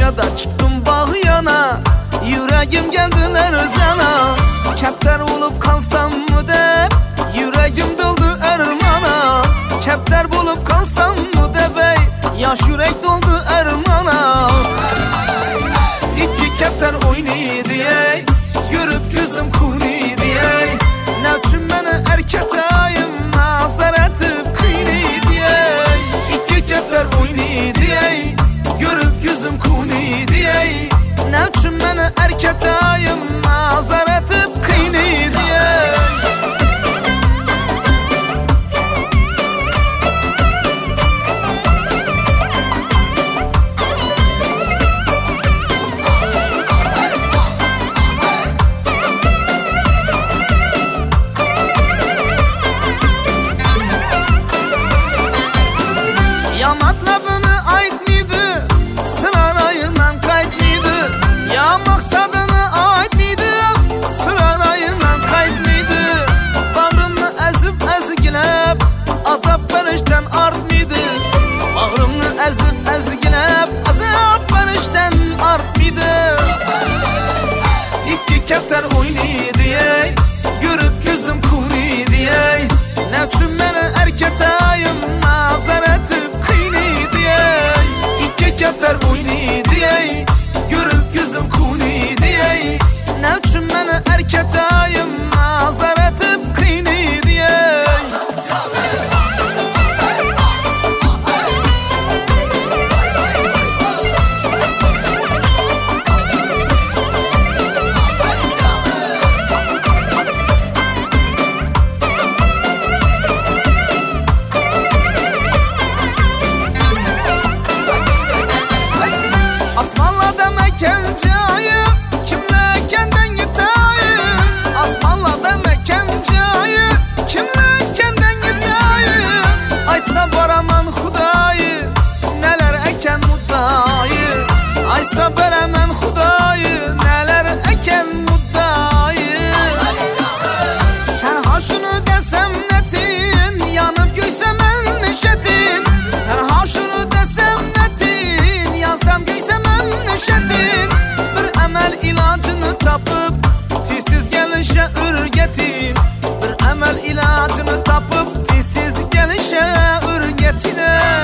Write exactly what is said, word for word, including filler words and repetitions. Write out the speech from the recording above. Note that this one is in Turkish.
Paşa'da çıktım bağ yana, yüreğim geldiler sana. Kepter olup kalsam mı de, yüreğim doldu ermana. Kepter bulup kalsam mı de bey, yaş yürek doldu ermana. İki kepter oynuyor diye, görüp gözüm kuni diye. Ne üçün beni erketayım, nazar etip kıyni diye. İki kepter oynuyor diye, görüp gözüm kuni diye. Ne üçün beni erketayım, nazar etip kıyni diye. Ezip ezgilep azap barıştan art mıydı? İki kepter oynuyor diye, görüp gözüm kuni diye. Ne üçün beni erketayım, nazar etip kıyni diye. İki kepter oynuyor diye, görüp gözüm kuni diye. Ne üçün beni erketayım, nazar etip kıyni diye. Bir emel ilacını tapıp tizsiz gelişe ürgetin. Bir emel ilacını tapıp tizsiz gelişe ürgetine.